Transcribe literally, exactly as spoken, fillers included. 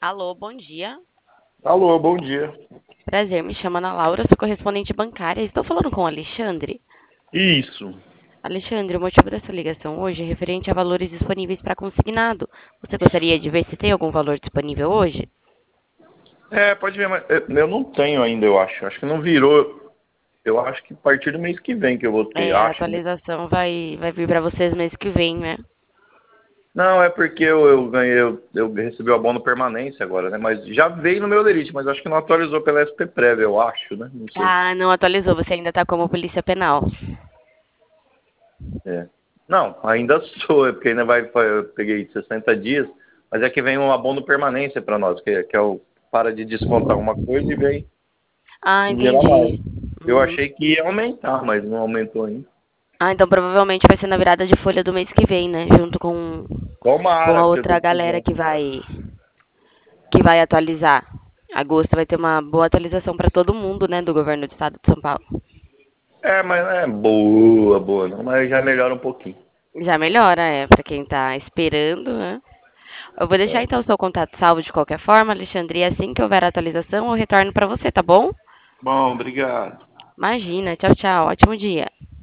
Alô, bom dia. Alô, bom dia. Prazer, me chamo Ana Laura, sou correspondente bancária. Estou falando com o Alexandre. Isso. Alexandre, o motivo dessa ligação hoje é referente a valores disponíveis para consignado. Você gostaria de ver se tem algum valor disponível hoje? É, pode ver, mas é, eu não tenho ainda, eu acho. Acho que não virou. Eu acho que a partir do mês que vem que eu vou ter, É, a acho, né? atualização vai, vai vir para vocês mês que vem, né? Não, é porque eu, eu ganhei, eu, eu recebi o abono permanência agora, né? Mas já veio no meu Lerite, mas acho que não atualizou pela S P Prévia, eu acho, né? Não sei. Ah, não atualizou, você ainda está como polícia penal. É. Não, ainda sou, é porque ainda vai, eu peguei sessenta dias, mas é que vem um abono permanência para nós, que, é- que é o para de descontar uma coisa e vem Ah, um dinheiro a mais. entendi. Eu Hum. achei que ia aumentar, mas não aumentou ainda. Ah, então provavelmente vai ser na virada de folha do mês que vem, né? Junto com, com Tomara, a porque eu tô outra galera precisando. que vai que vai atualizar. Agosto vai ter uma boa atualização para todo mundo, né, do governo do estado de São Paulo. É, mas não é boa, boa não, mas já melhora um pouquinho. Já melhora, é, para quem tá esperando, né? Eu vou deixar É. então o seu contato salvo de qualquer forma, Alexandre, e assim que houver atualização, eu retorno para você, tá bom? Bom, obrigado. Imagina, tchau, tchau, ótimo dia.